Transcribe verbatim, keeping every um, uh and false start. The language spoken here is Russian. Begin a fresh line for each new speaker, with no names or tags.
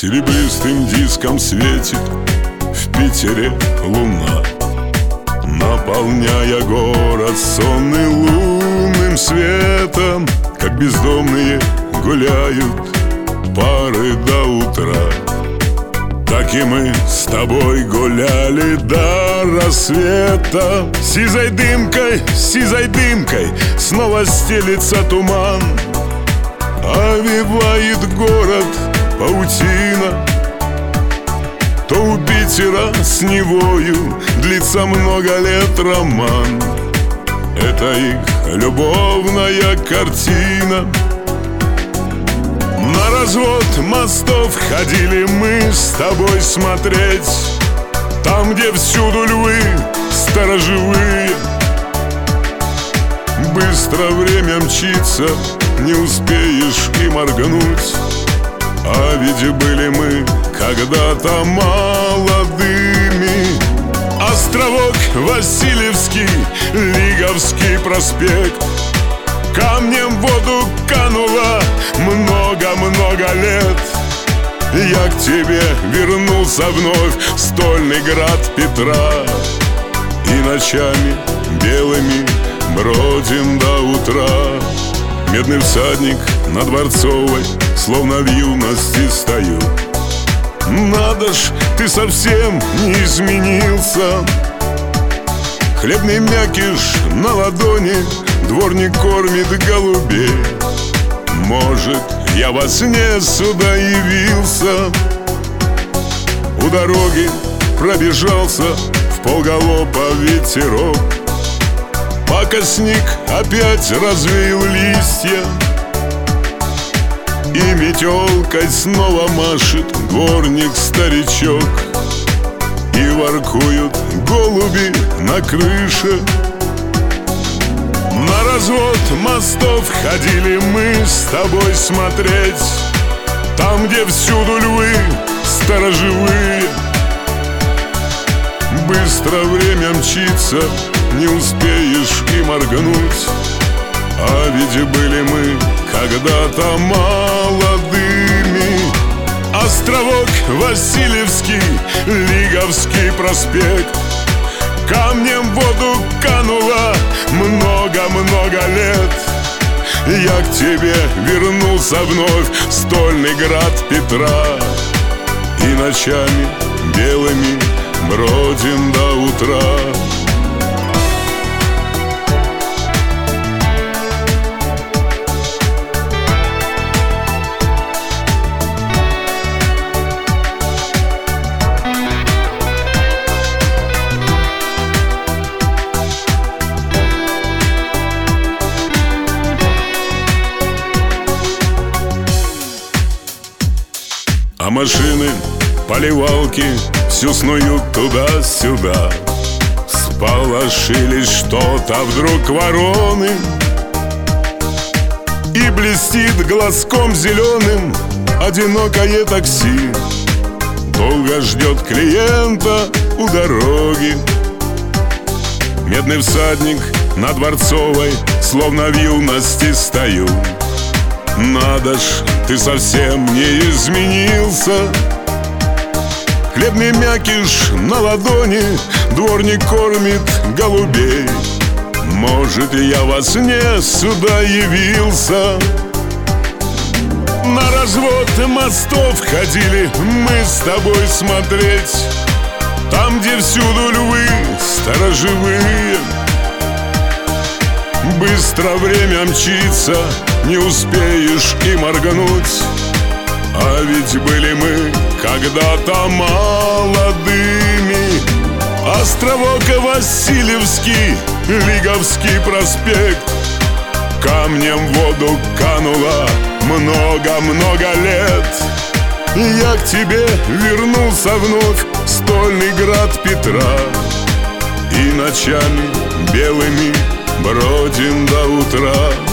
серебристым диском светит в Питере луна, наполняя город сонный лунным светом. Как бездомные гуляют пары до утра, так и мы с тобой гуляли до рассвета. Сизой дымкой, сизой дымкой снова стелится туман, овивает город паутина. То у Питера с Невою длится много лет роман. Это их любовная картина. На развод мостов ходили мы с тобой смотреть, там, где всюду львы сторожевые. Быстро время мчится, не успеешь и моргнуть, а ведь были мы когда-то молодыми. Островок Васильевский, Лиговский проспект, камнем в воду кануло много-много лет. Я к тебе вернулся вновь, стольный град Петра, и ночами белыми бродим до утра. Медный всадник на Дворцовой, словно в юности стою. Надо ж, ты совсем не изменился. Хлебный мякиш на ладони, дворник кормит голубей. Может, я во сне сюда явился. У дороги пробежался вполголоба ветерок, пока снег опять развеял листья, и метелкой снова машет дворник-старичок, и воркуют голуби на крыше. На развод мостов ходили мы с тобой смотреть, там, где всюду львы сторожевые. Быстро время мчится, не успеешь и моргнуть, а ведь были мы когда-то молодыми. Островок Васильевский, Лиговский проспект, камнем в воду кануло много-много лет. Я к тебе вернулся вновь, стольный град Петра, и ночами белыми бродим до утра. А машины, поливалки всю снуют туда-сюда. Сполошились что-то вдруг вороны, и блестит глазком зеленым одинокое такси. Долго ждет клиента у дороги. Медный всадник на Дворцовой, словно в юности стою. Надо ж, ты совсем не изменился. Хлебный мякиш на ладони, дворник кормит голубей. Может, я во сне сюда явился. На развод мостов ходили мы с тобой смотреть, там, где всюду львы сторожевые. Быстро время мчится, не успеешь и моргнуть, а ведь были мы когда-то молодыми. Островок Васильевский, Лиговский проспект, камнем в воду кануло много-много лет. Я к тебе вернулся вновь, стольный град Петра, и ночами белыми бродим до утра.